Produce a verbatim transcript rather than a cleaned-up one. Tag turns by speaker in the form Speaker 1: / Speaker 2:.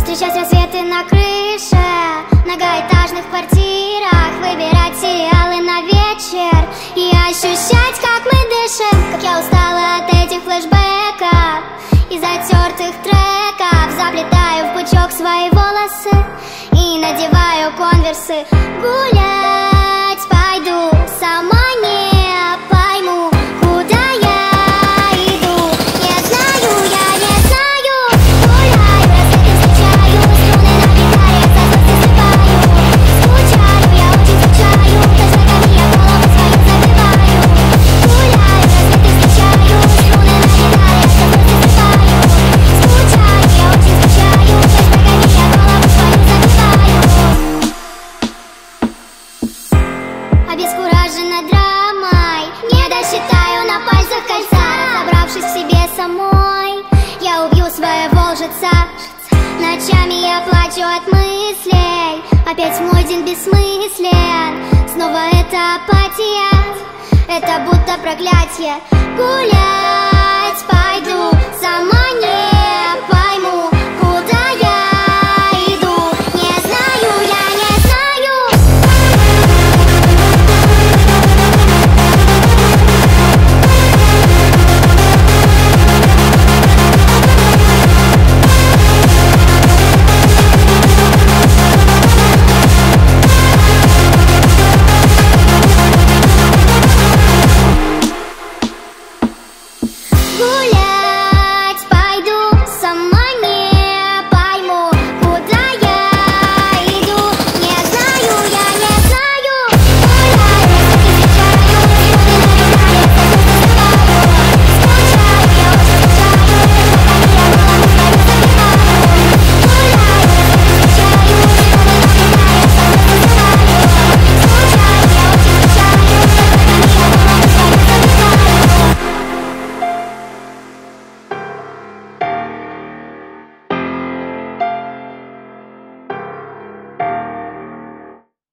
Speaker 1: Встречать рассветы на крыше многоэтажных квартирах, выбирать сериалы на вечер и ощущать, как мы дышим. Как я устала от этих флешбеков и затертых треков. Заплетаю в пучок свои волосы и надеваю конверсы. Гулять пойду, сама не пойму, куда я иду. Не знаю, я не знаю. Гуляю, рассветы встречаю, струны на гитаре со злости срываю. Скучаю, я очень скучаю, хэштегами я голову свою забиваю. Гуляю, рассветы встречаю, струны на гитаре со злости срываю. Скучаю, я очень скучаю, хэштегами я голову свою забиваю. Обескуражена драмой, не досчитаю на пальцах кольца. Разобравшись в себе самой, я убью своего лжеца. Ночами я плачу от мыслей, опять мой день бессмыслен. Снова это апатия, это будто проклятие. Гулять пойду, сама не пойму, куда я иду. Не знаю, я не знаю. Гулять